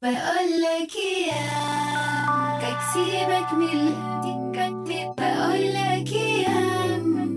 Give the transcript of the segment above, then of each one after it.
بقولك يا سيبك من الهدي، بقولك يا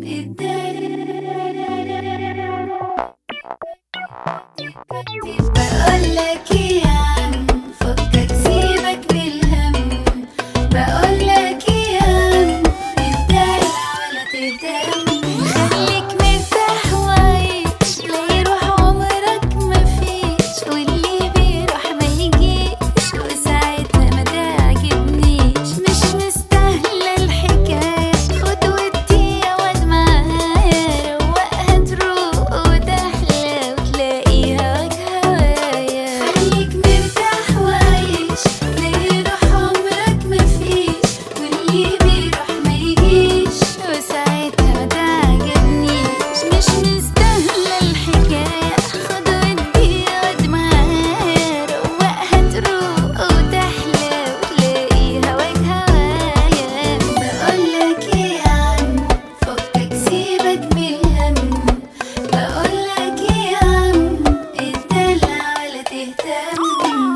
بقولك يا فكك سيبك من الهم، بقولك يا الدلع ولا تهتم. خليك مرتاح وعيش، لا يروح عمرك مفيش، واللي بيروح ما يجيش، وساعتها ما تعجبنيش. مش مستاهلة الحكاية، خد ودي يا واد معايا، روقها تروق وتحلى وتلاقيها وجه هوايا. خليك مرتاح وعيش، لا يروح عمرك مفيش، واللي بيروح ما يجيش، وساعتها ما تعجبنيش. مش مستاهلة الحكاية، خد ودي يا واد معايا، روقها تروق وتحلى وتلاقيها وجه هوايا. بقولك ايه يا عم، فكك سيبك من الهم، بقولك ايه يا عم الدلع ولا تهتم.